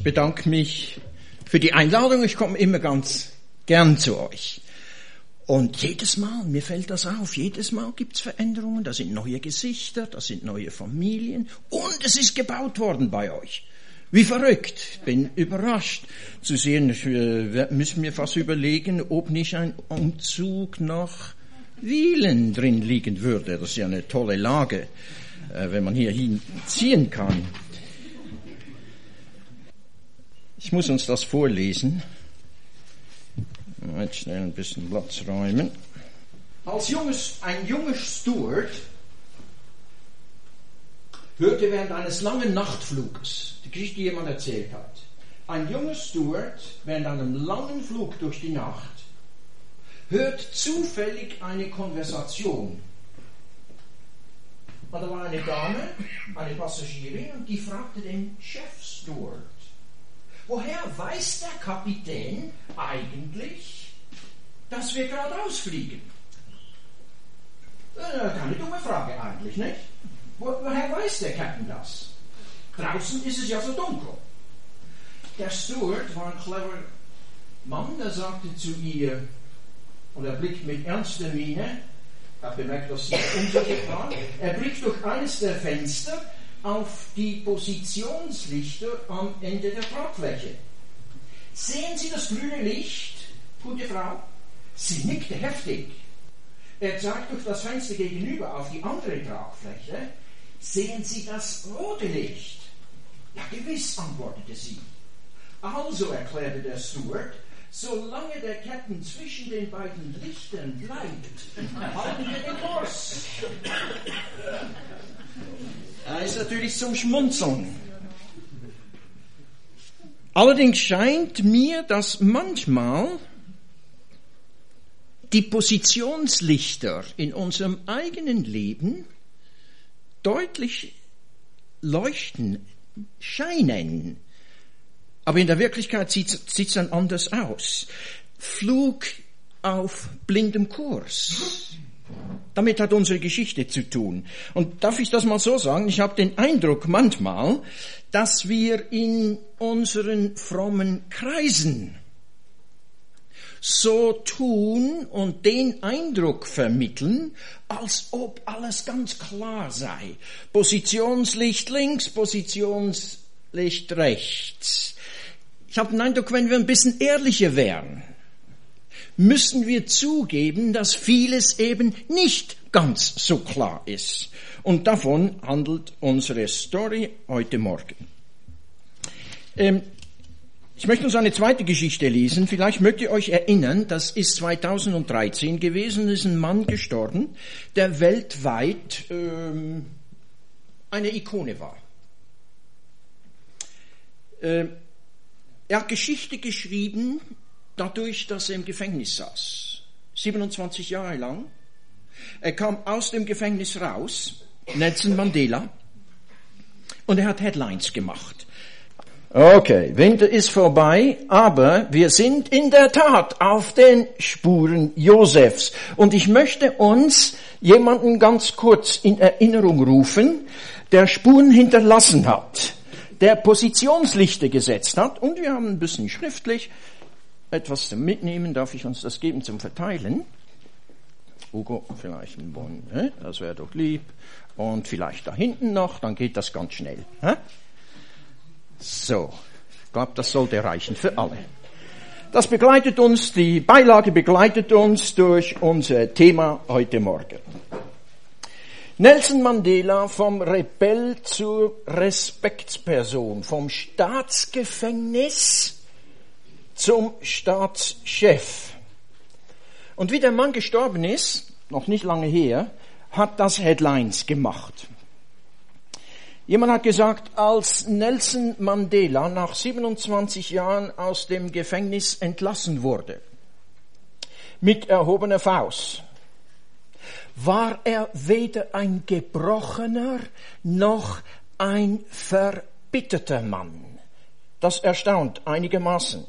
bedanke mich für die Einladung. Ich komme immer ganz gern zu euch. Und jedes Mal, mir fällt das auf, jedes Mal gibt's Veränderungen, da sind neue Gesichter, da sind neue Familien und es ist gebaut worden bei euch. Wie verrückt, ich bin überrascht zu sehen, wir müssen mir fast überlegen, ob nicht ein Umzug nach Wielen drin liegen würde. Das ist ja eine tolle Lage, wenn man hier hinziehen kann. Ich muss uns das vorlesen. Jetzt schnell ein bisschen Platz räumen. Ein junger Steward hörte während eines langen Nachtfluges, die Geschichte, die jemand erzählt hat, ein junger Steward während einem langen Flug durch die Nacht hört zufällig eine Konversation. Und da war eine Dame, eine Passagierin, und die fragte den Chefsteward: Woher weiß der Kapitän eigentlich, dass wir geradeaus fliegen? Keine dumme Frage eigentlich, nicht? Woher weiß der Kapitän das? Draußen ist es ja so dunkel. Der Steward war ein cleverer Mann, der sagte zu ihr, und er blickt mit ernster Miene, er hat bemerkt, dass sie unsicher war, er blickt durch eines der Fenster auf die Positionslichter am Ende der Tragfläche. Sehen Sie das grüne Licht, gute Frau? Sie nickte heftig. Er zeigt durch das Fenster gegenüber auf die andere Tragfläche. Sehen Sie das rote Licht? Ja, gewiss, antwortete sie. Also, erklärte der Steward, solange der Captain zwischen den beiden Lichtern bleibt, halten wir den Kurs. Das ist natürlich zum Schmunzeln. Allerdings scheint mir, dass manchmal die Positionslichter in unserem eigenen Leben deutlich leuchten, scheinen. Aber in der Wirklichkeit sieht's dann anders aus. Flug auf blindem Kurs. Damit hat unsere Geschichte zu tun. Und darf ich das mal so sagen? Ich habe den Eindruck manchmal, dass wir in unseren frommen Kreisen so tun und den Eindruck vermitteln, als ob alles ganz klar sei. Positionslicht links, Positionslicht rechts. Ich habe den Eindruck, wenn wir ein bisschen ehrlicher wären, müssen wir zugeben, dass vieles eben nicht ganz so klar ist. Und davon handelt unsere Story heute Morgen. Ich möchte uns eine zweite Geschichte lesen. Vielleicht mögt ihr euch erinnern, das ist 2013 gewesen, ist ein Mann gestorben, der weltweit eine Ikone war. Er hat Geschichte geschrieben, dadurch, dass er im Gefängnis saß. 27 Jahre lang. Er kam aus dem Gefängnis raus, Nelson Mandela, und er hat Headlines gemacht. Okay, Winter ist vorbei, aber wir sind in der Tat auf den Spuren Josefs. Und ich möchte uns jemanden ganz kurz in Erinnerung rufen, der Spuren hinterlassen hat, der Positionslichter gesetzt hat. Und wir haben ein bisschen schriftlich etwas zum Mitnehmen. Darf ich uns das geben zum Verteilen? Hugo, vielleicht ein Bon, das wäre doch lieb. Und vielleicht da hinten noch, dann geht das ganz schnell. So, ich glaube, das sollte reichen für alle. Das begleitet uns, die Beilage begleitet uns durch unser Thema heute Morgen. Nelson Mandela vom Rebell zur Respektsperson, vom Staatsgefängnis zum Staatschef. Und wie der Mann gestorben ist, noch nicht lange her, hat das Headlines gemacht. Jemand hat gesagt, als Nelson Mandela nach 27 Jahren aus dem Gefängnis entlassen wurde, mit erhobener Faust, war er weder ein gebrochener noch ein verbitterter Mann. Das erstaunt einigermaßen.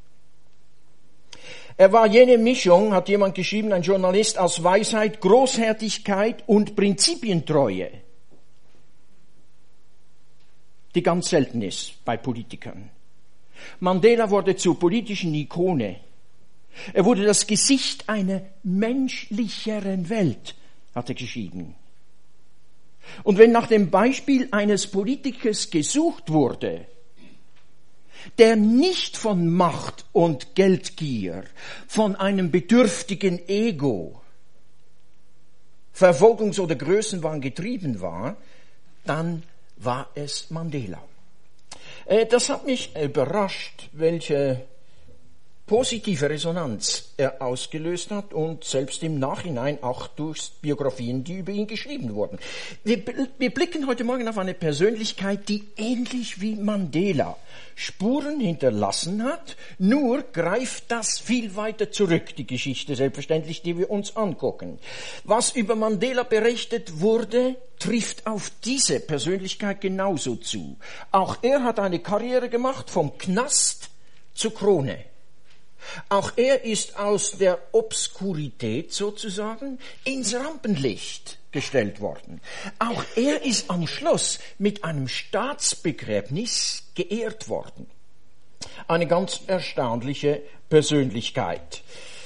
Er war jene Mischung, hat jemand geschrieben, ein Journalist, aus Weisheit, Großherzigkeit und Prinzipientreue, die ganz selten ist bei Politikern. Mandela wurde zur politischen Ikone. Er wurde das Gesicht einer menschlicheren Welt, hat er geschrieben. Und wenn nach dem Beispiel eines Politikers gesucht wurde, der nicht von Macht und Geldgier, von einem bedürftigen Ego, Verfolgungs- oder Größenwahn getrieben war, dann war es Mandela. Das hat mich überrascht, welche positive Resonanz er ausgelöst hat und selbst im Nachhinein auch durch Biografien, die über ihn geschrieben wurden. Wir blicken heute Morgen auf eine Persönlichkeit, die ähnlich wie Mandela Spuren hinterlassen hat, nur greift das viel weiter zurück, die Geschichte selbstverständlich, die wir uns angucken. Was über Mandela berichtet wurde, trifft auf diese Persönlichkeit genauso zu. Auch er hat eine Karriere gemacht, vom Knast zur Krone. Auch er ist aus der Obskurität sozusagen ins Rampenlicht gestellt worden. Auch er ist am Schluss mit einem Staatsbegräbnis geehrt worden. Eine ganz erstaunliche Persönlichkeit.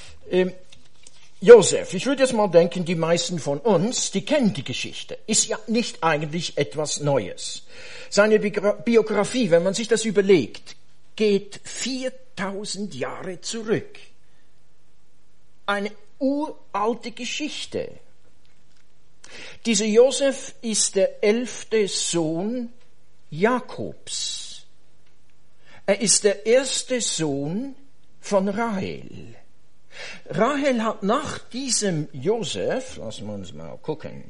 Josef, ich würde jetzt mal denken, die meisten von uns, die kennen die Geschichte. Ist ja nicht eigentlich etwas Neues. Seine Biografie, wenn man sich das überlegt, geht 4000 Jahre zurück. Eine uralte Geschichte. Dieser Josef ist der 11. Sohn Jakobs. Er ist der erste Sohn von Rahel. Rahel hat nach diesem Josef, lassen wir uns mal gucken,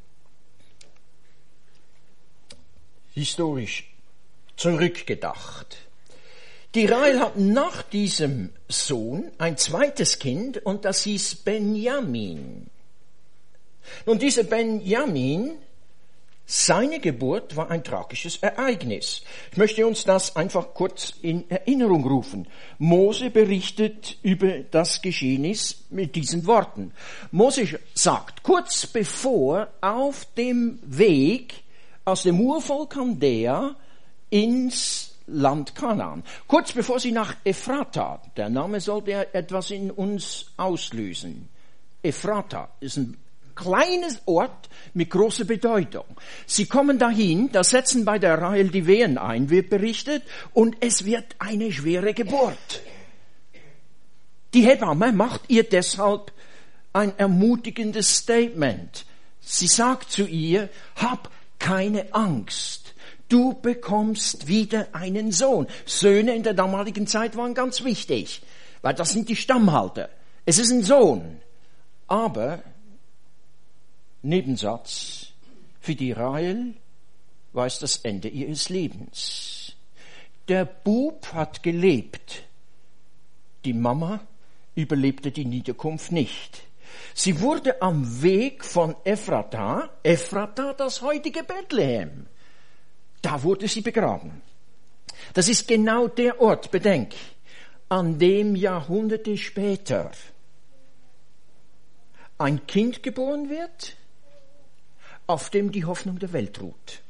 historisch zurückgedacht. Die Rahel hat nach diesem Sohn ein zweites Kind und das hieß Benjamin. Nun, dieser Benjamin, seine Geburt war ein tragisches Ereignis. Ich möchte uns das einfach kurz in Erinnerung rufen. Mose berichtet über das Geschehnis mit diesen Worten. Mose sagt, kurz bevor auf dem Weg aus dem Urvolk Chaldea ins Land Kanaan. Kurz bevor sie nach Ephrata, der Name sollte etwas in uns auslösen. Ephrata ist ein kleines Ort mit großer Bedeutung. Sie kommen dahin, da setzen bei der Rahel die Wehen ein, wird berichtet, und es wird eine schwere Geburt. Die Hebamme macht ihr deshalb ein ermutigendes Statement. Sie sagt zu ihr, hab keine Angst. Du bekommst wieder einen Sohn. Söhne in der damaligen Zeit waren ganz wichtig, weil das sind die Stammhalter. Es ist ein Sohn. Aber, Nebensatz, für die Rahel war es das Ende ihres Lebens. Der Bub hat gelebt. Die Mama überlebte die Niederkunft nicht. Sie wurde am Weg von Ephrata, das heutige Bethlehem, da wurde sie begraben. Das ist genau der Ort, bedenk, an dem Jahrhunderte später ein Kind geboren wird, auf dem die Hoffnung der Welt ruht.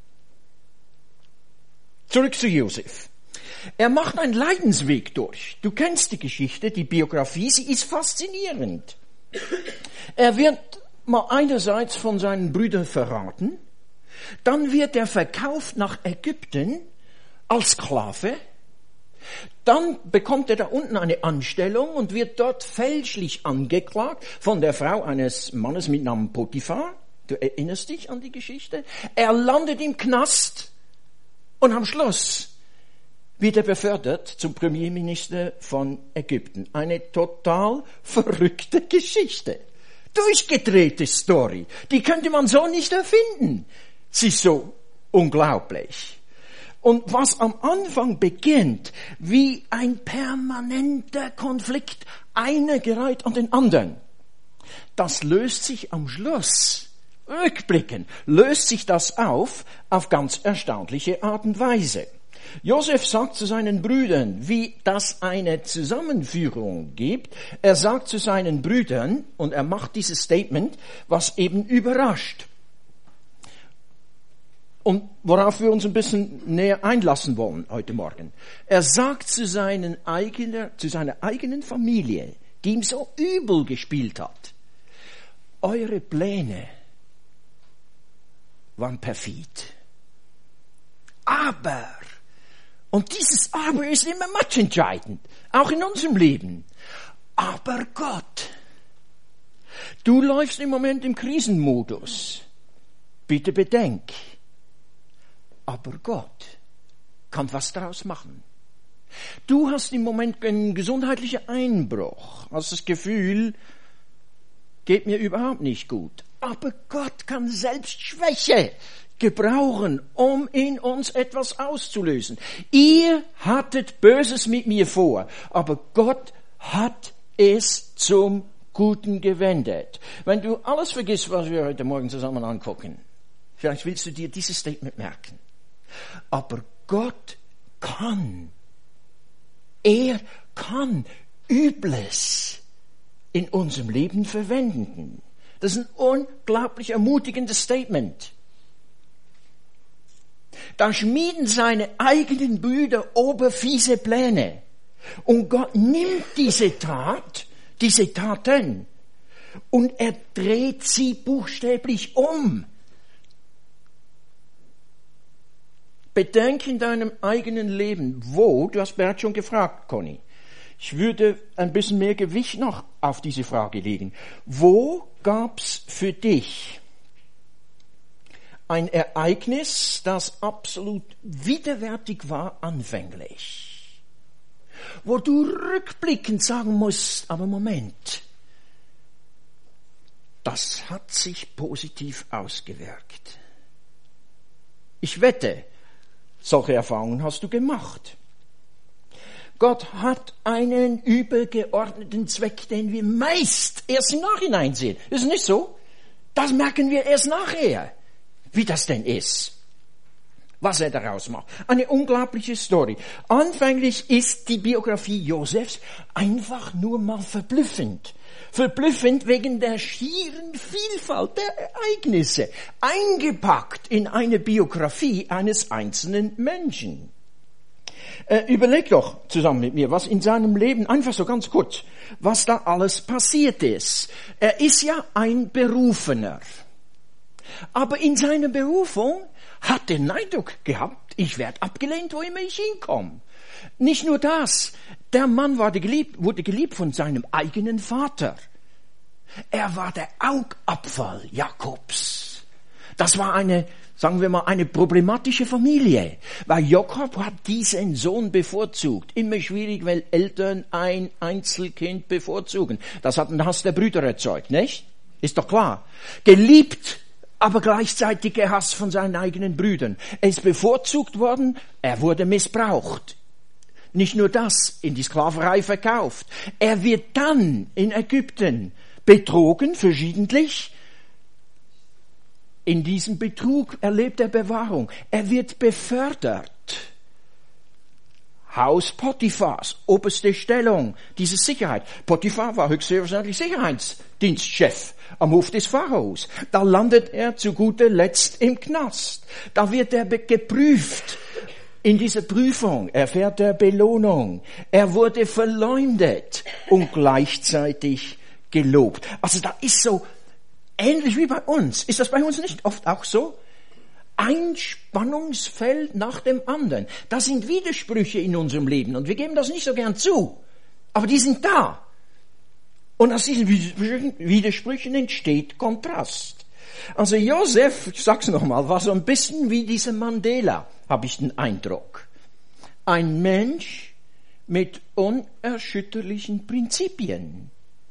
Zurück zu Josef. Er macht einen Leidensweg durch. Du kennst die Geschichte, die Biografie, sie ist faszinierend. Er wird mal einerseits von seinen Brüdern verraten, dann wird er verkauft nach Ägypten als Sklave. Dann bekommt er da unten eine Anstellung und wird dort fälschlich angeklagt von der Frau eines Mannes mit Namen Potiphar. Du erinnerst dich an die Geschichte? Er landet im Knast und am Schluss wird er befördert zum Premierminister von Ägypten. Eine total verrückte Geschichte. Durchgedrehte Story. Die könnte man so nicht erfinden. Sie ist so unglaublich. Und was am Anfang beginnt, wie ein permanenter Konflikt, einer gereiht an den anderen, das löst sich am Schluss, rückblickend, löst sich das auf ganz erstaunliche Art und Weise. Josef sagt zu seinen Brüdern, wie das eine Zusammenführung gibt. Er sagt zu seinen Brüdern, und er macht dieses Statement, was eben überrascht. und worauf wir uns ein bisschen näher einlassen wollen heute Morgen. Er sagt zu seiner eigenen Familie, die ihm so übel gespielt hat, eure Pläne waren perfid. Aber, und dieses Aber ist immer matchentscheidend, auch in unserem Leben. Aber Gott, du läufst im Moment im Krisenmodus. Bitte bedenk, aber Gott kann was daraus machen. Du hast im Moment einen gesundheitlichen Einbruch, hast das Gefühl, geht mir überhaupt nicht gut. Aber Gott kann selbst Schwäche gebrauchen, um in uns etwas auszulösen. Ihr hattet Böses mit mir vor, aber Gott hat es zum Guten gewendet. Wenn du alles vergisst, was wir heute Morgen zusammen angucken, vielleicht willst du dir dieses Statement merken. Aber Gott kann, er kann Übles in unserem Leben verwenden. Das ist ein unglaublich ermutigendes Statement. Da schmieden seine eigenen Brüder oberfiese Pläne. Und Gott nimmt diese Taten, und er dreht sie buchstäblich um. Bedenke in deinem eigenen Leben, du hast bereits schon gefragt, Conny, ich würde ein bisschen mehr Gewicht noch auf diese Frage legen. Wo gab's für dich ein Ereignis, das absolut widerwärtig war anfänglich? Wo du rückblickend sagen musst, aber Moment, das hat sich positiv ausgewirkt. Ich wette, solche Erfahrungen hast du gemacht. Gott hat einen übergeordneten Zweck, den wir meist erst im Nachhinein sehen. Ist nicht so? Das merken wir erst nachher, wie das denn ist. Was er daraus macht. Eine unglaubliche Story. Anfänglich ist die Biografie Josefs einfach nur mal verblüffend. Verblüffend wegen der schieren Vielfalt der Ereignisse. Eingepackt in eine Biografie eines einzelnen Menschen. Überleg doch zusammen mit mir, was in seinem Leben, einfach so ganz kurz, was da alles passiert ist. Er ist ja ein Berufener. Aber in seiner Berufung hat er den Eindruck gehabt, ich werde abgelehnt, wo immer ich hinkomme. Nicht nur das, der Mann wurde geliebt von seinem eigenen Vater. Er war der Augapfel Jakobs. Das war eine problematische Familie, weil Jakob hat diesen Sohn bevorzugt. Immer schwierig, weil Eltern ein Einzelkind bevorzugen. Das hat den Hass der Brüder erzeugt, nicht? Ist doch klar. Geliebt, aber gleichzeitig gehasst von seinen eigenen Brüdern. Er ist bevorzugt worden, er wurde missbraucht. Nicht nur das, in die Sklaverei verkauft. Er wird dann in Ägypten betrogen, verschiedentlich. In diesem Betrug erlebt er Bewahrung. Er wird befördert. Haus Potiphars, oberste Stellung, diese Sicherheit. Potiphar war höchstwahrscheinlich Sicherheitsdienstchef am Hof des Pharaos. Da landet er zu guter Letzt im Knast. Da wird er geprüft. In dieser Prüfung erfährt er Belohnung. Er wurde verleumdet und gleichzeitig gelobt. Also da ist so ähnlich wie bei uns. Ist das bei uns nicht oft auch so? Ein Spannungsfeld nach dem anderen. Das sind Widersprüche in unserem Leben und wir geben das nicht so gern zu. Aber die sind da. Und aus diesen Widersprüchen entsteht Kontrast. Also Josef, ich sag's nochmal, war so ein bisschen wie dieser Mandela, habe ich den Eindruck. Ein Mensch mit unerschütterlichen Prinzipien.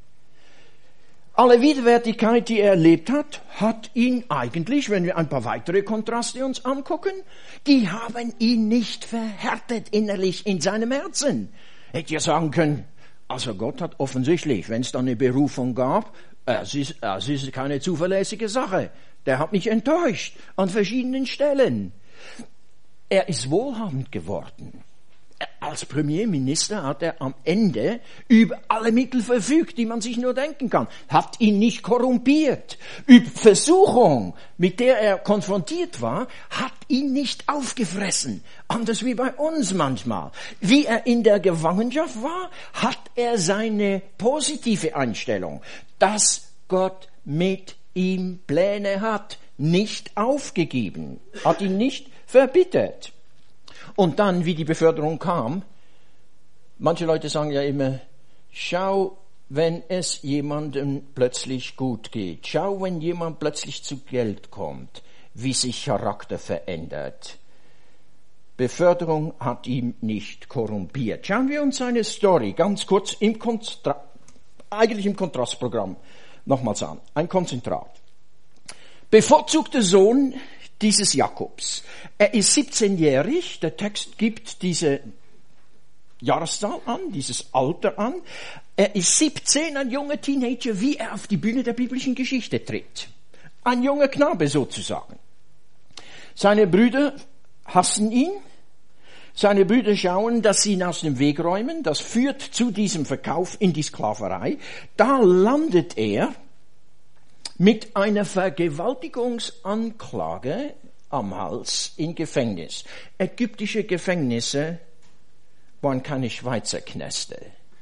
Alle Widerwärtigkeit, die er erlebt hat ihn eigentlich, wenn wir ein paar weitere Kontraste uns angucken, die haben ihn nicht verhärtet innerlich in seinem Herzen. Hätte ja sagen können, also Gott hat offensichtlich, wenn es da eine Berufung gab, es ist keine zuverlässige Sache. Der hat mich enttäuscht an verschiedenen Stellen. Er ist wohlhabend geworden. als Premierminister hat er am Ende über alle Mittel verfügt, die man sich nur denken kann. Hat ihn nicht korrumpiert. Versuchung, mit der er konfrontiert war, hat ihn nicht aufgefressen. Anders wie bei uns manchmal. Wie er in der Gefangenschaft war, hat er seine positive Einstellung, dass Gott mit ihm Pläne hat, nicht aufgegeben, hat ihn nicht verbittert. Und dann, wie die Beförderung kam, manche Leute sagen ja immer, schau, wenn es jemandem plötzlich gut geht, schau, wenn jemand plötzlich zu Geld kommt, wie sich Charakter verändert. Beförderung hat ihn nicht korrumpiert. Schauen wir uns seine Story ganz kurz im Kontrastprogramm nochmals an. Ein Konzentrat. Bevorzugter Sohn dieses Jakobs. Er ist 17-jährig, der Text gibt diese Jahreszahl an, dieses Alter an. Er ist 17, ein junger Teenager, wie er auf die Bühne der biblischen Geschichte tritt. Ein junger Knabe sozusagen. Seine Brüder hassen ihn. Seine Brüder schauen, dass sie ihn aus dem Weg räumen. Das führt zu diesem Verkauf in die Sklaverei. Da landet er mit einer Vergewaltigungsanklage am Hals im Gefängnis. Ägyptische Gefängnisse waren keine Schweizer Knäste.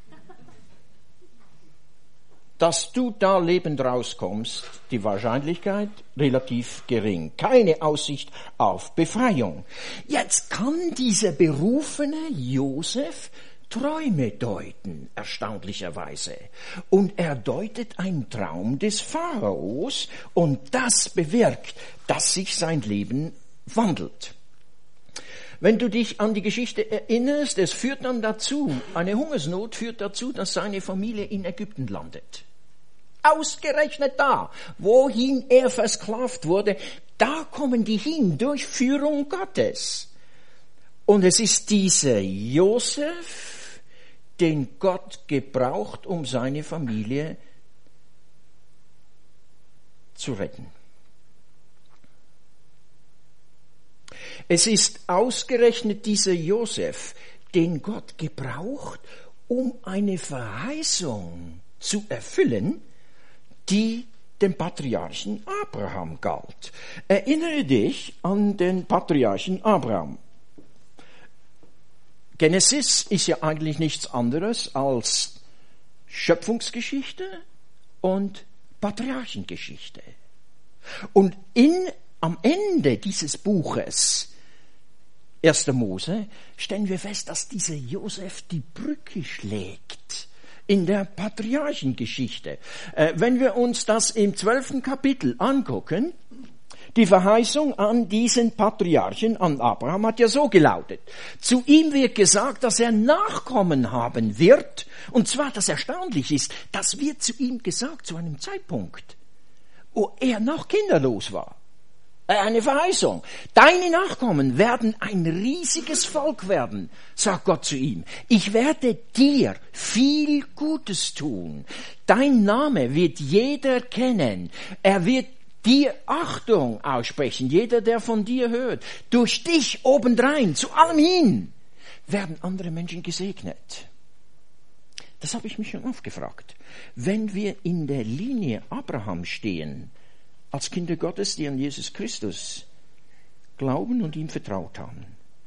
Dass du da lebend rauskommst, die Wahrscheinlichkeit relativ gering. Keine Aussicht auf Befreiung. Jetzt kann dieser berufene Josef Träume deuten, erstaunlicherweise. Und er deutet einen Traum des Pharaos und das bewirkt, dass sich sein Leben wandelt. Wenn du dich an die Geschichte erinnerst, es führt dann dazu, eine Hungersnot führt dazu, dass seine Familie in Ägypten landet. Ausgerechnet da, wohin er versklavt wurde, da kommen die hin durch Führung Gottes. Und es ist dieser Josef, den Gott gebraucht, um seine Familie zu retten. Es ist ausgerechnet dieser Josef, den Gott gebraucht, um eine Verheißung zu erfüllen, die dem Patriarchen Abraham galt. Erinnere dich an den Patriarchen Abraham. Genesis ist ja eigentlich nichts anderes als Schöpfungsgeschichte und Patriarchengeschichte. Und am Ende dieses Buches, 1. Mose, stellen wir fest, dass dieser Josef die Brücke schlägt in der Patriarchengeschichte. Wenn wir uns das im 12. Kapitel angucken, die Verheißung an diesen Patriarchen, an Abraham, hat ja so gelautet. Zu ihm wird gesagt, dass er Nachkommen haben wird. Und zwar, das erstaunlich ist, das wird zu ihm gesagt zu einem Zeitpunkt, wo er noch kinderlos war. Eine Verheißung. Deine Nachkommen werden ein riesiges Volk werden, sagt Gott zu ihm. Ich werde dir viel Gutes tun. Dein Name wird jeder kennen. Er wird dir Achtung aussprechen, jeder, der von dir hört. Durch dich obendrein, zu allem hin, werden andere Menschen gesegnet. Das habe ich mich schon oft gefragt. Wenn wir in der Linie Abraham stehen, als Kinder Gottes, die an Jesus Christus glauben und ihm vertraut haben,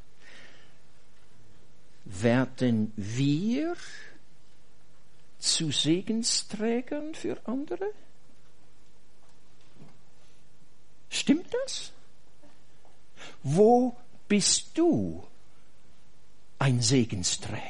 werden wir zu Segensträgern für andere? Stimmt das? Wo bist du ein Segensträger?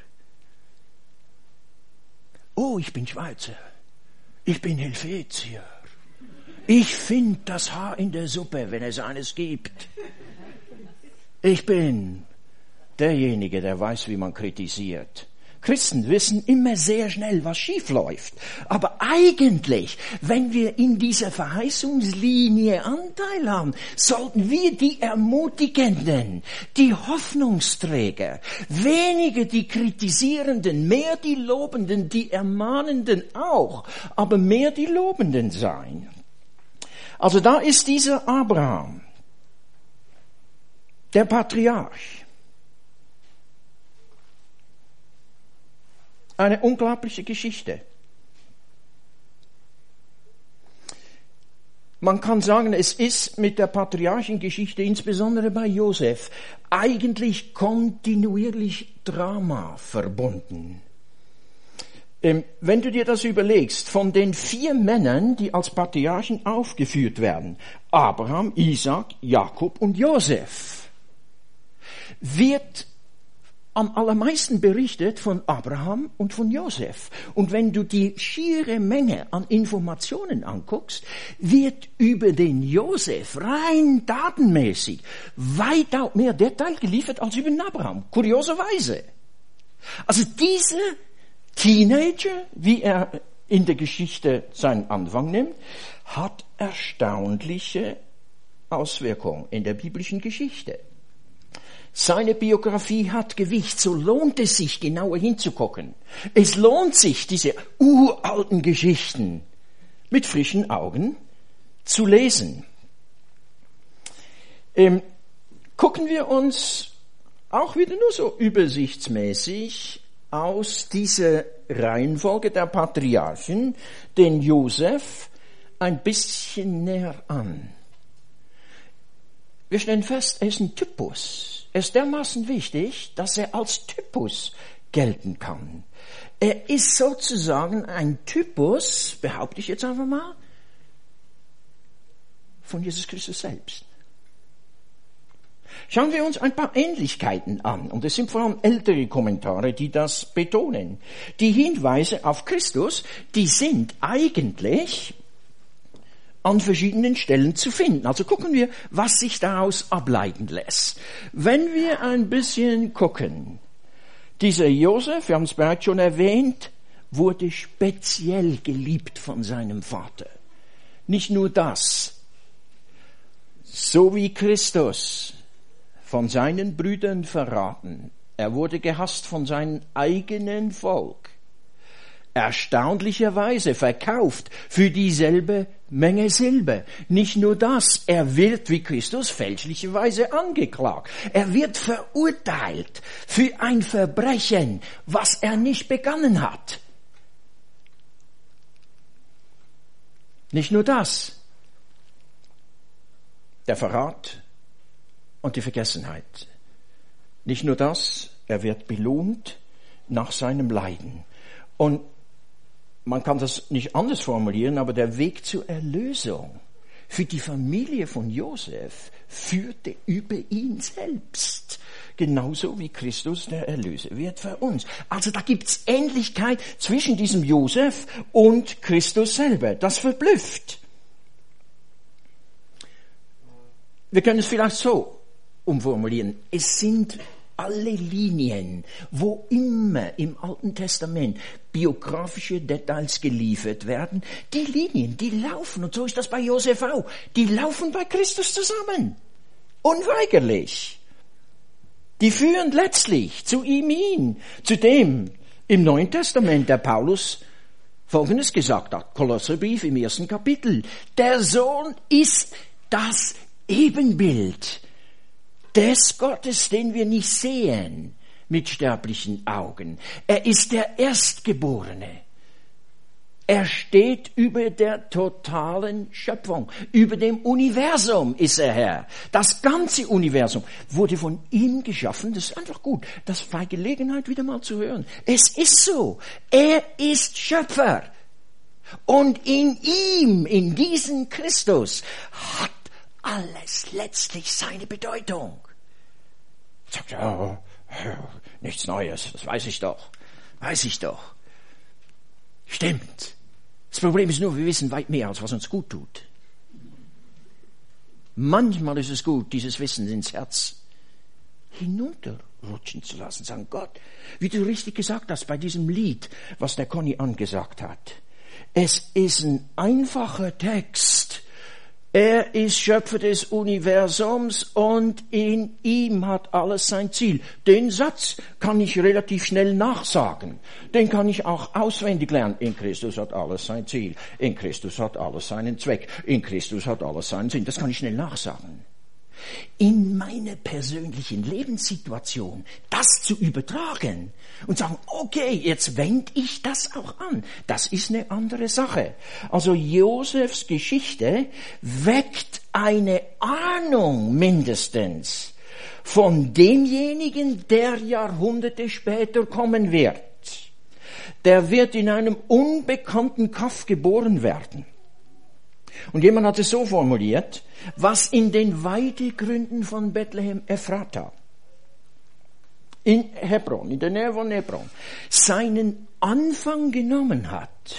Oh, ich bin Schweizer. Ich bin Helvetier. Ich finde das Haar in der Suppe, wenn es eines gibt. Ich bin derjenige, der weiß, wie man kritisiert. Christen wissen immer sehr schnell, was schief läuft. Aber eigentlich, wenn wir in dieser Verheißungslinie Anteil haben, sollten wir die Ermutigenden, die Hoffnungsträger, weniger die Kritisierenden, mehr die Lobenden, die Ermahnenden auch, aber mehr die Lobenden sein. Also da ist dieser Abraham, der Patriarch. eine unglaubliche Geschichte. Man kann sagen, es ist mit der Patriarchengeschichte, insbesondere bei Josef, eigentlich kontinuierlich Drama verbunden. Wenn du dir das überlegst, von den 4 Männern, die als Patriarchen aufgeführt werden, Abraham, Isaac, Jakob und Josef, wird am allermeisten berichtet von Abraham und von Josef. Und wenn du die schiere Menge an Informationen anguckst, wird über den Josef rein datenmäßig weitaus mehr Detail geliefert als über den Abraham. Kurioserweise. Also dieser Teenager, wie er in der Geschichte seinen Anfang nimmt, hat erstaunliche Auswirkungen in der biblischen Geschichte. Seine Biografie hat Gewicht, so lohnt es sich, genauer hinzugucken. Es lohnt sich, diese uralten Geschichten mit frischen Augen zu lesen. Gucken wir uns auch wieder nur so übersichtsmäßig aus dieser Reihenfolge der Patriarchen den Josef ein bisschen näher an. Wir stellen fest, er ist ein Typus. Er ist dermaßen wichtig, dass er als Typus gelten kann. Er ist sozusagen ein Typus, behaupte ich jetzt einfach mal, von Jesus Christus selbst. Schauen wir uns ein paar Ähnlichkeiten an, und es sind vor allem ältere Kommentare, die das betonen. Die Hinweise auf Christus, die sind eigentlich an verschiedenen Stellen zu finden. Also gucken wir, was sich daraus ableiten lässt. Wenn wir ein bisschen gucken, dieser Josef, wir haben es bereits schon erwähnt, wurde speziell geliebt von seinem Vater. Nicht nur das, so wie Christus von seinen Brüdern verraten, er wurde gehasst von seinem eigenen Volk. Erstaunlicherweise verkauft für dieselbe Menge Silber. Nicht nur das, er wird wie Christus fälschlicherweise angeklagt. Er wird verurteilt für ein Verbrechen, was er nicht begangen hat. Nicht nur das, der Verrat und die Vergessenheit. Nicht nur das, er wird belohnt nach seinem Leiden. Und man kann das nicht anders formulieren, aber der Weg zur Erlösung für die Familie von Josef führte über ihn selbst. Genauso wie Christus der Erlöser wird für uns. Also da gibt's Ähnlichkeit zwischen diesem Josef und Christus selber. Das verblüfft. Wir können es vielleicht so umformulieren. Es sind alle Linien, wo immer im Alten Testament biografische Details geliefert werden, die Linien, die laufen, und so ist das bei Josef auch, die laufen bei Christus zusammen. Unweigerlich. Die führen letztlich zu ihm hin, zu dem im Neuen Testament der Paulus Folgendes gesagt hat, Kolosserbrief im 1. Kapitel. Der Sohn ist das Ebenbild des Gottes, den wir nicht sehen mit sterblichen Augen. Er ist der Erstgeborene. Er steht über der totalen Schöpfung. Über dem Universum ist er Herr. Das ganze Universum wurde von ihm geschaffen. Das ist einfach gut. Das bei Gelegenheit wieder mal zu hören. Es ist so. Er ist Schöpfer. Und in ihm, in diesem Christus, hat alles letztlich seine Bedeutung. Sagt ja, nichts Neues, das weiß ich doch. Stimmt. Das Problem ist nur, wir wissen weit mehr, als was uns gut tut. Manchmal ist es gut, dieses Wissen ins Herz hinunterrutschen zu lassen. Sagen, Gott, wie du richtig gesagt hast bei diesem Lied, was der Conny angesagt hat. Es ist ein einfacher Text. Er ist Schöpfer des Universums und in ihm hat alles sein Ziel. Den Satz kann ich relativ schnell nachsagen. Den kann ich auch auswendig lernen. In Christus hat alles sein Ziel. In Christus hat alles seinen Zweck. In Christus hat alles seinen Sinn. Das kann ich schnell nachsagen. in meine persönlichen Lebenssituation das zu übertragen und sagen, okay, jetzt wende ich das auch an. Das ist eine andere Sache. Also Josefs Geschichte weckt eine Ahnung mindestens von demjenigen, der Jahrhunderte später kommen wird. Der wird in einem unbekannten Kaff geboren werden. Und jemand hat es so formuliert, was in den Weidegründen von Bethlehem Ephrata, in Hebron, in der Nähe von Hebron, seinen Anfang genommen hat,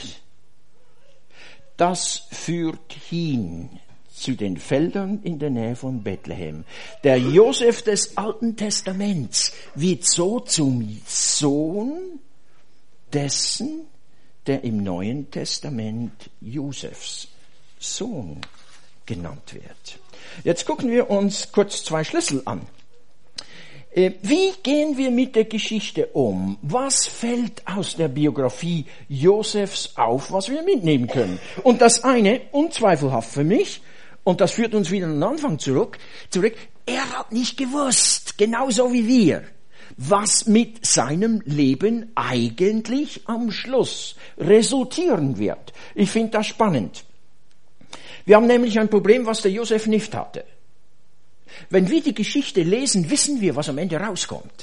das führt hin zu den Feldern in der Nähe von Bethlehem. Der Josef des Alten Testaments wird so zum Sohn dessen, der im Neuen Testament Josefs Sohn genannt wird. Jetzt gucken wir uns kurz 2 Schlüssel an. Wie gehen wir mit der Geschichte um? Was fällt aus der Biografie Josefs auf, was wir mitnehmen können? Und das eine, unzweifelhaft für mich, und das führt uns wieder an den Anfang zurück, er hat nicht gewusst, genauso wie wir, was mit seinem Leben eigentlich am Schluss resultieren wird. Ich finde das spannend. Wir haben nämlich ein Problem, was der Josef nicht hatte. Wenn wir die Geschichte lesen, wissen wir, was am Ende rauskommt.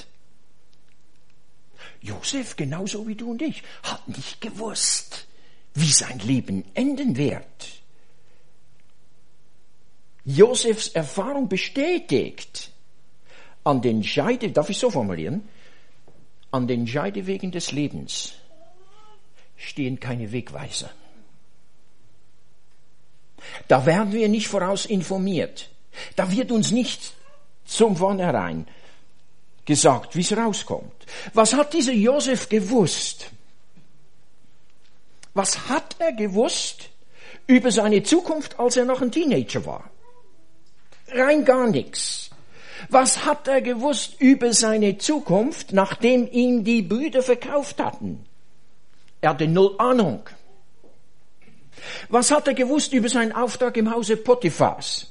Josef, genauso wie du und ich, hat nicht gewusst, wie sein Leben enden wird. Josefs Erfahrung bestätigt, an den darf ich so formulieren, an den Scheidewegen des Lebens stehen keine Wegweiser. Da werden wir nicht voraus informiert. Da wird uns nicht zum Vornherein gesagt, wie es rauskommt. Was hat dieser Josef gewusst? Was hat er gewusst über seine Zukunft, als er noch ein Teenager war? Rein gar nichts. Was hat er gewusst über seine Zukunft, nachdem ihn die Brüder verkauft hatten? Er hatte 0 Ahnung. Was hat er gewusst über seinen Auftrag im Hause Potiphars?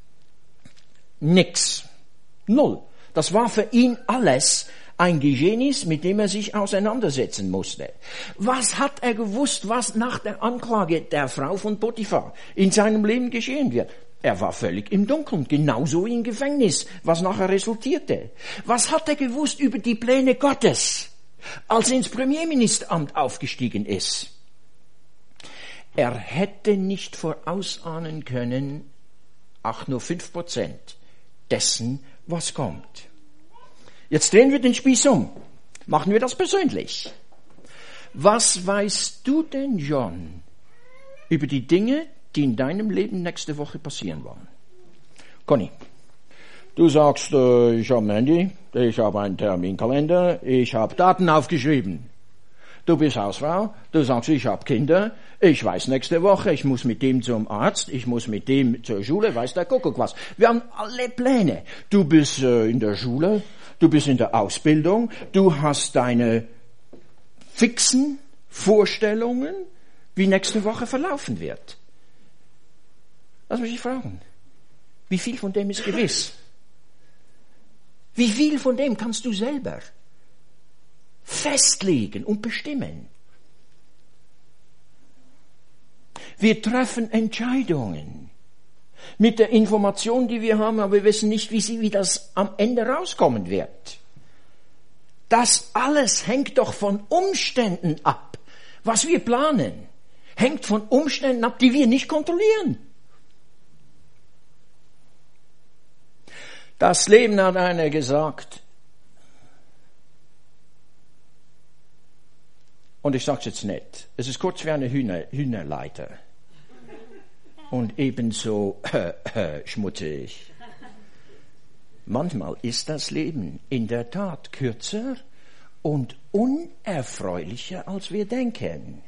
Nix. 0. Das war für ihn alles ein Geschehnis, mit dem er sich auseinandersetzen musste. Was hat er gewusst, was nach der Anklage der Frau von Potiphar in seinem Leben geschehen wird? Er war völlig im Dunkeln, genauso wie im Gefängnis, was nachher resultierte. Was hat er gewusst über die Pläne Gottes, als er ins Premierministeramt aufgestiegen ist? Er hätte nicht vorausahnen können, nur 5% dessen, was kommt. Jetzt drehen wir den Spieß um. Machen wir das persönlich. Was weißt du denn, John, über die Dinge, die in deinem Leben nächste Woche passieren wollen? Conny, du sagst, ich habe ein Handy, ich habe einen Terminkalender, ich habe Daten aufgeschrieben. Du bist Hausfrau, du sagst, ich habe Kinder, ich weiß nächste Woche, ich muss mit dem zum Arzt, ich muss mit dem zur Schule, weiß der Kuckuck was. Wir haben alle Pläne. Du bist in der Schule, du bist in der Ausbildung, du hast deine fixen Vorstellungen, wie nächste Woche verlaufen wird. Lass mich fragen, wie viel von dem ist gewiss? Wie viel von dem kannst du selber festlegen und bestimmen? Wir treffen Entscheidungen mit der Information, die wir haben, aber wir wissen nicht, wie das am Ende rauskommen wird. Das alles hängt doch von Umständen ab. Was wir planen, hängt von Umständen ab, die wir nicht kontrollieren. Das Leben, hat einer gesagt, und ich sag's jetzt nicht, es ist kurz wie eine Hühnerleiter und ebenso schmutzig. Manchmal ist das Leben in der Tat kürzer und unerfreulicher, als wir denken.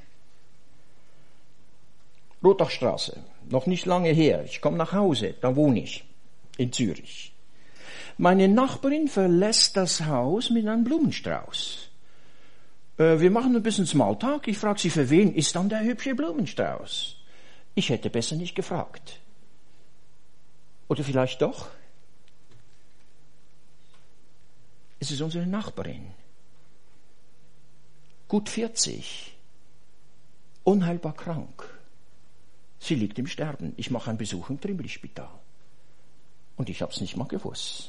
Rotachstraße, noch nicht lange her, ich komme nach Hause, da wohne ich, in Zürich. Meine Nachbarin verlässt das Haus mit einem Blumenstrauß. Wir machen ein bisschen Smalltalk. Ich frage sie, für wen ist dann der hübsche Blumenstrauß? Ich hätte besser nicht gefragt. Oder vielleicht doch? Es ist unsere Nachbarin. Gut 40. Unheilbar krank. Sie liegt im Sterben. Ich mache einen Besuch im Trimli-Spital. Und ich habe es nicht mal gewusst.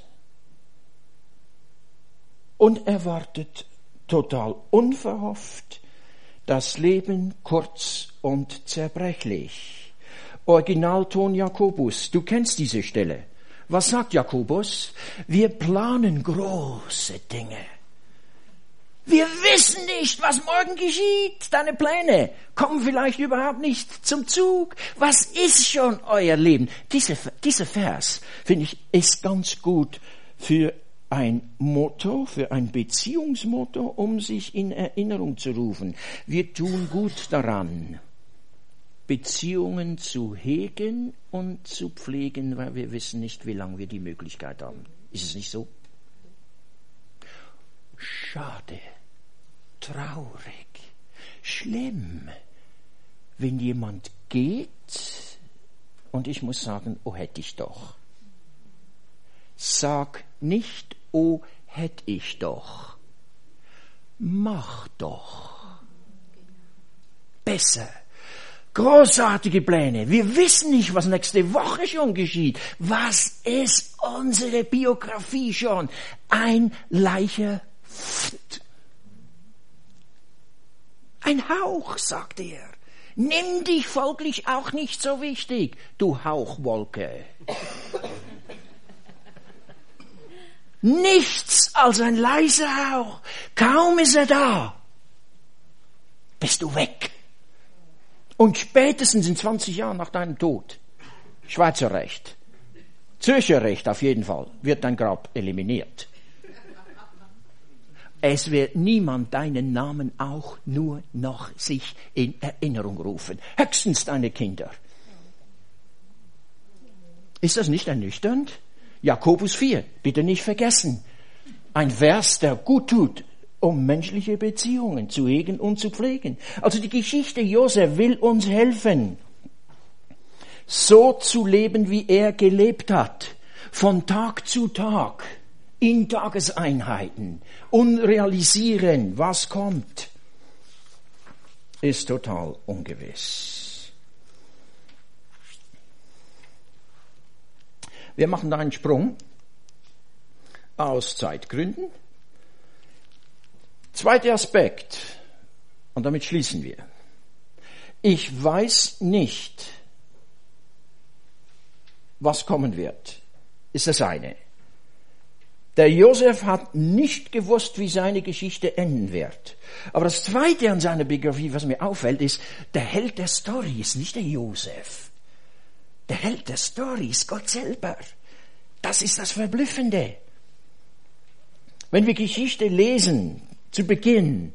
Unerwartet, total unverhofft, das Leben kurz und zerbrechlich. Originalton Jakobus, du kennst diese Stelle. Was sagt Jakobus? Wir planen große Dinge. Wir wissen nicht, was morgen geschieht. Deine Pläne kommen vielleicht überhaupt nicht zum Zug. Was ist schon euer Leben? Dieser Vers, finde ich, ist ganz gut für ein Motto, für ein Beziehungsmotto, um sich in Erinnerung zu rufen. Wir tun gut daran, Beziehungen zu hegen und zu pflegen, weil wir wissen nicht, wie lange wir die Möglichkeit haben. Ist es nicht so? Schade, traurig, schlimm, wenn jemand geht und ich muss sagen, oh hätte ich doch. Sag nicht, oh hätte ich doch. Mach doch. Besser. Großartige Pläne. Wir wissen nicht, was nächste Woche schon geschieht. Was ist unsere Biografie schon? Ein leichter Pft. Ein Hauch, sagt er. Nimm dich folglich auch nicht so wichtig, du Hauchwolke. Nichts als ein leiser Hauch. Kaum ist er da, bist du weg. Und spätestens in 20 Jahren nach deinem Tod, Schweizer Recht, Zürcher Recht auf jeden Fall, wird dein Grab eliminiert. Es wird niemand deinen Namen auch nur noch sich in Erinnerung rufen. Höchstens deine Kinder. Ist das nicht ernüchternd? Jakobus 4, bitte nicht vergessen. Ein Vers, der gut tut, um menschliche Beziehungen zu hegen und zu pflegen. Also die Geschichte Josef will uns helfen, so zu leben, wie er gelebt hat. Von Tag zu Tag, in Tageseinheiten und realisieren, was kommt, ist total ungewiss. Wir machen da einen Sprung aus Zeitgründen. Zweiter Aspekt, und damit schließen wir. Ich weiß nicht, was kommen wird, ist das eine. Der Josef hat nicht gewusst, wie seine Geschichte enden wird. Aber das Zweite an seiner Biografie, was mir auffällt, ist, der Held der Story ist nicht der Josef. Der Held der Story ist Gott selber. Das ist das Verblüffende. Wenn wir Geschichte lesen, zu Beginn,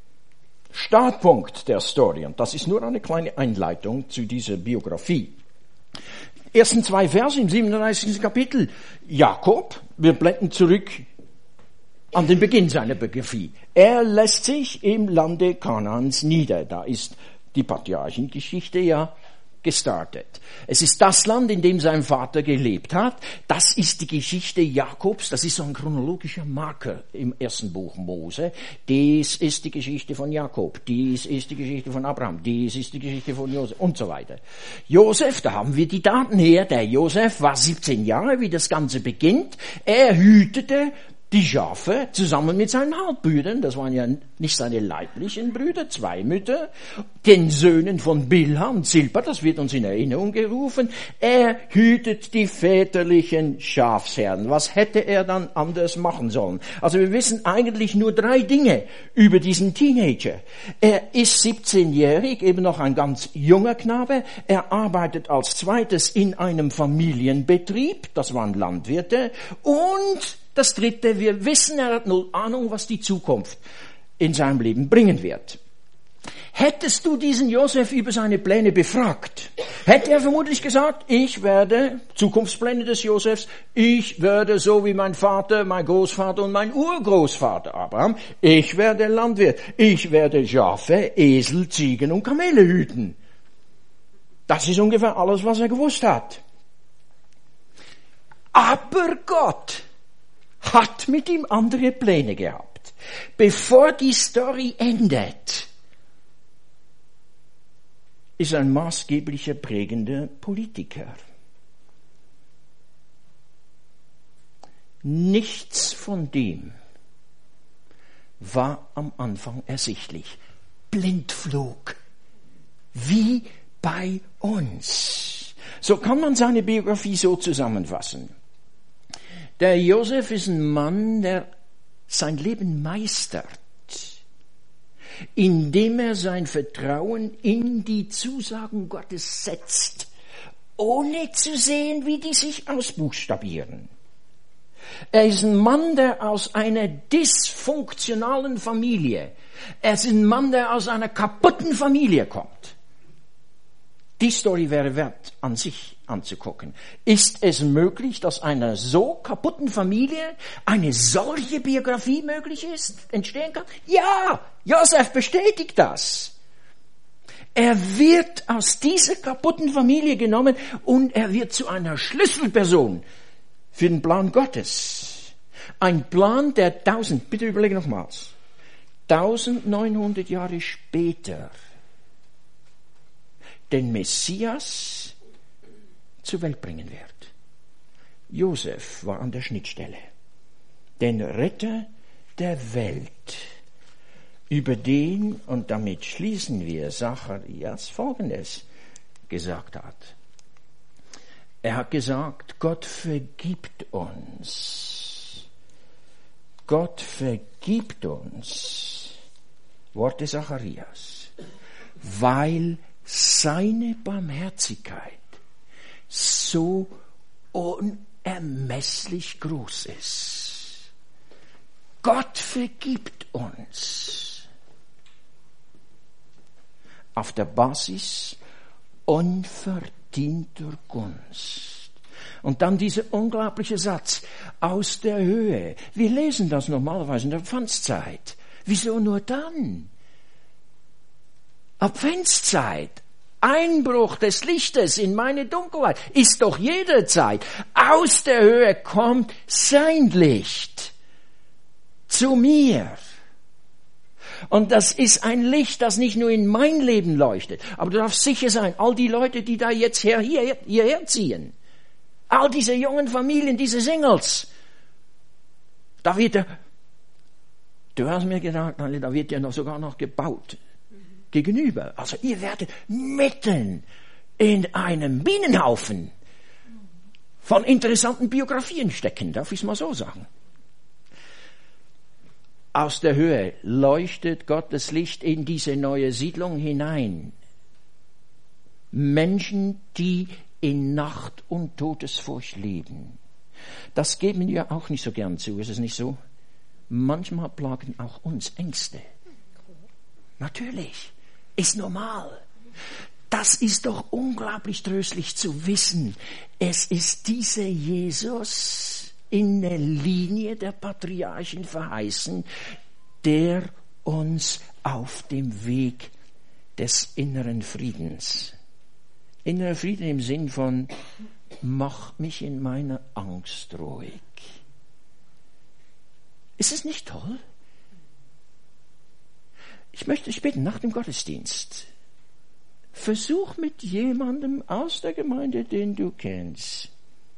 Startpunkt der Story, und das ist nur eine kleine Einleitung zu dieser Biografie. Ersten 2 Verse im 37. Kapitel. Jakob, wir blenden zurück an den Beginn seiner Biografie. Er lässt sich im Lande Kanaans nieder. Da ist die Patriarchengeschichte ja gestartet. Es ist das Land, in dem sein Vater gelebt hat. Das ist die Geschichte Jakobs. Das ist so ein chronologischer Marker im ersten Buch Mose. Dies ist die Geschichte von Jakob. Dies ist die Geschichte von Abraham. Dies ist die Geschichte von Josef und so weiter. Josef, da haben wir die Daten her. Der Josef war 17 Jahre, wie das Ganze beginnt. Er hütete die Schafe zusammen mit seinen Halbbrüdern, das waren ja nicht seine leiblichen Brüder, 2 Mütter, den Söhnen von Bilha und Zilpa, das wird uns in Erinnerung gerufen. Er hütet die väterlichen Schafsherden. Was hätte er dann anders machen sollen? Also wir wissen eigentlich nur 3 Dinge über diesen Teenager. Er ist 17-jährig, eben noch ein ganz junger Knabe. Er arbeitet als zweites in einem Familienbetrieb, das waren Landwirte, und das Dritte, wir wissen, er hat null Ahnung, was die Zukunft in seinem Leben bringen wird. Hättest du diesen Josef über seine Pläne befragt, hätte er vermutlich gesagt, ich werde, Zukunftspläne des Josefs, ich werde so wie mein Vater, mein Großvater und mein Urgroßvater Abraham, ich werde Landwirt, ich werde Schafe, Esel, Ziegen und Kamele hüten. Das ist ungefähr alles, was er gewusst hat. Aber Gott hat mit ihm andere Pläne gehabt. Bevor die Story endet, ist ein maßgeblicher, prägender Politiker. Nichts von dem war am Anfang ersichtlich. Blindflug. Wie bei uns. So kann man seine Biografie so zusammenfassen. Der Josef ist ein Mann, der sein Leben meistert, indem er sein Vertrauen in die Zusagen Gottes setzt, ohne zu sehen, wie die sich ausbuchstabieren. Er ist ein Mann, der aus einer dysfunktionalen Familie, er ist ein Mann, der aus einer kaputten Familie kommt. Die Story wäre wert, an sich anzugucken. Ist es möglich, dass einer so kaputten Familie eine solche Biografie möglich ist, entstehen kann? Ja, Josef bestätigt das. Er wird aus dieser kaputten Familie genommen und er wird zu einer Schlüsselperson für den Plan Gottes. Ein Plan, der bitte überlege nochmals, 1900 Jahre später den Messias zur Welt bringen wird. Josef war an der Schnittstelle. Den Retter der Welt, über den, und damit schließen wir, Zacharias Folgendes gesagt hat. Er hat gesagt, Gott vergibt uns. Gott vergibt uns. Worte Zacharias. Weil seine Barmherzigkeit so unermesslich groß ist. Gott vergibt uns. Auf der Basis unverdienter Gunst. Und dann dieser unglaubliche Satz, aus der Höhe. Wir lesen das normalerweise in der Pfandzeit. Wieso nur dann? Adventszeit, Einbruch des Lichtes in meine Dunkelheit, ist doch jederzeit. Aus der Höhe kommt sein Licht zu mir. Und das ist ein Licht, das nicht nur in mein Leben leuchtet, aber du darfst sicher sein, all die Leute, die da jetzt hierher ziehen, all diese jungen Familien, diese Singles, da wird du hast mir gesagt, da wird ja sogar noch gebaut. Gegenüber. Also ihr werdet mitten in einem Bienenhaufen von interessanten Biografien stecken, darf ich es mal so sagen. Aus der Höhe leuchtet Gottes Licht in diese neue Siedlung hinein. Menschen, die in Nacht und Todesfurcht leben. Das geben wir auch nicht so gern zu, ist es nicht so? Manchmal plagen auch uns Ängste. Natürlich. Ist normal. Das ist doch unglaublich tröstlich zu wissen. Es ist dieser Jesus in der Linie der Patriarchen verheißen, der uns auf dem Weg des inneren Friedens, innerer Frieden im Sinn von, mach mich in meiner Angst ruhig. Ist es nicht toll? Ich möchte dich bitten, nach dem Gottesdienst, versuch mit jemandem aus der Gemeinde, den du kennst,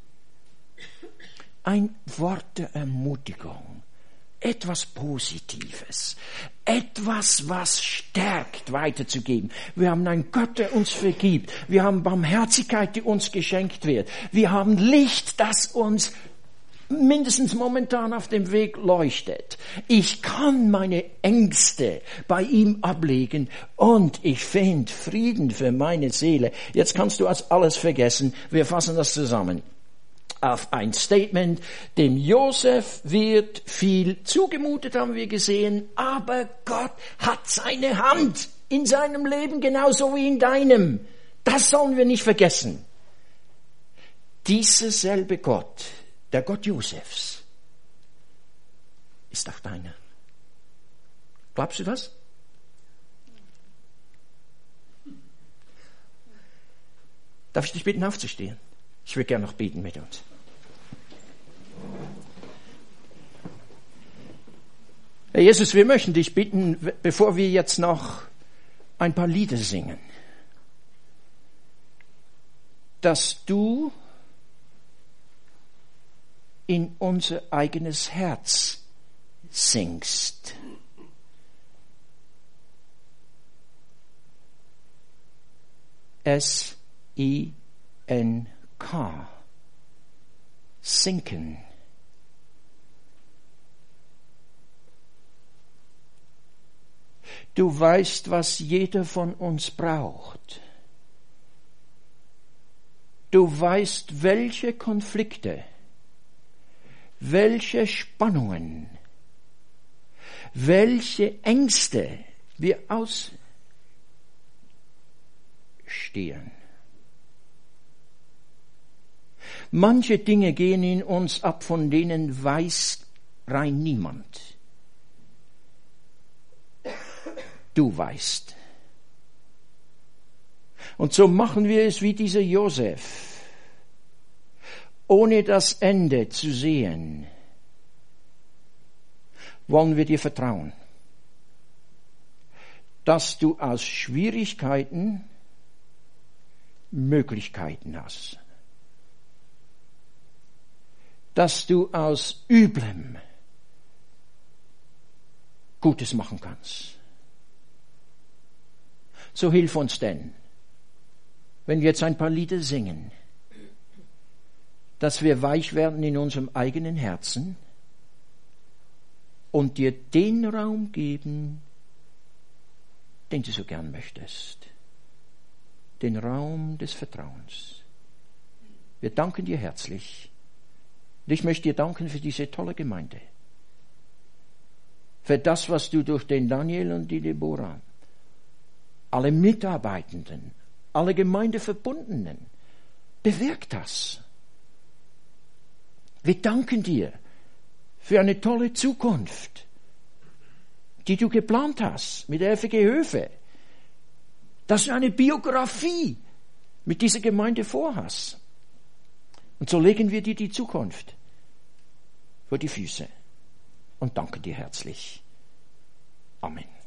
ein Wort der Ermutigung, etwas Positives, etwas, was stärkt, weiterzugeben. Wir haben einen Gott, der uns vergibt. Wir haben Barmherzigkeit, die uns geschenkt wird. Wir haben Licht, das uns mindestens momentan auf dem Weg leuchtet. Ich kann meine Ängste bei ihm ablegen und ich finde Frieden für meine Seele. Jetzt kannst du alles vergessen. Wir fassen das zusammen auf ein Statement. Dem Josef wird viel zugemutet, haben wir gesehen, aber Gott hat seine Hand in seinem Leben genauso wie in deinem. Das sollen wir nicht vergessen. Dieser selbe Gott, der Gott Josefs, ist auch deiner. Glaubst du das? Darf ich dich bitten, aufzustehen? Ich würde gerne noch beten mit uns. Herr Jesus, wir möchten dich bitten, bevor wir jetzt noch ein paar Lieder singen, dass du in unser eigenes Herz singst. S-I-N-K. Sinken. Du weißt, was jeder von uns braucht. Du weißt, welche Konflikte, welche Spannungen, welche Ängste wir ausstehen. Manche Dinge gehen in uns ab, von denen weiß rein niemand. Du weißt. Und so machen wir es wie dieser Josef, ohne das Ende zu sehen, wollen wir dir vertrauen, dass du aus Schwierigkeiten Möglichkeiten hast, dass du aus Üblem Gutes machen kannst. So hilf uns denn, wenn wir jetzt ein paar Lieder singen, dass wir weich werden in unserem eigenen Herzen und dir den Raum geben, den du so gern möchtest. Den Raum des Vertrauens. Wir danken dir herzlich. Und ich möchte dir danken für diese tolle Gemeinde. Für das, was du durch den Daniel und die Deborah, alle Mitarbeitenden, alle Gemeindeverbundenen bewirkt hast. Wir danken dir für eine tolle Zukunft, die du geplant hast mit der FG Höfe, dass du eine Biografie mit dieser Gemeinde vorhast. Und so legen wir dir die Zukunft vor die Füße und danken dir herzlich. Amen.